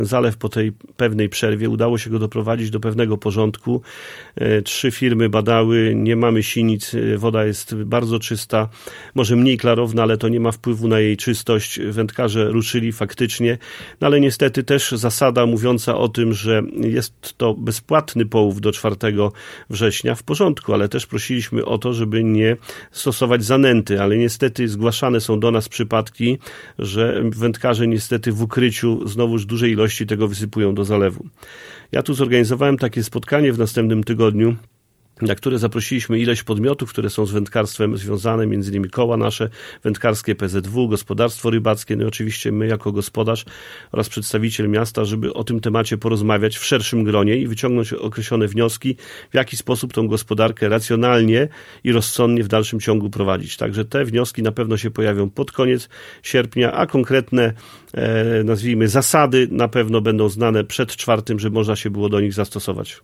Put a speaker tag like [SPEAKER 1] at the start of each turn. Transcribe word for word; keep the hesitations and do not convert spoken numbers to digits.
[SPEAKER 1] zalew po tej pewnej przerwie. Udało się go doprowadzić do pewnego porządku. Trzy firmy badały, nie mamy sinic, woda jest bardzo czysta, może mniej klarowna, ale to nie ma wpływu na jej czystość. Wędkarze ruszyli faktycznie, no ale niestety też zasada mówiąca o tym, że jest to bezpłatny połów do czwartego września w porządku, ale też prosiliśmy o to, żeby nie stosować zanęty, ale niestety zgłaszane są do nas przypadki, że wędkarze niestety w ukryciu znowuż dużej ilości tego wysypują do zalewu. Ja tu zorganizowałem takie spotkanie w następnym tygodniu, na które zaprosiliśmy ileś podmiotów, które są z wędkarstwem związane, między innymi koła nasze wędkarskie, P Z W, gospodarstwo rybackie, no i oczywiście my jako gospodarz oraz przedstawiciel miasta, żeby o tym temacie porozmawiać w szerszym gronie i wyciągnąć określone wnioski, w jaki sposób tą gospodarkę racjonalnie i rozsądnie w dalszym ciągu prowadzić. Także te wnioski na pewno się pojawią pod koniec sierpnia, a konkretne, e, nazwijmy, zasady na pewno będą znane przed czwartym, żeby można się było do nich zastosować.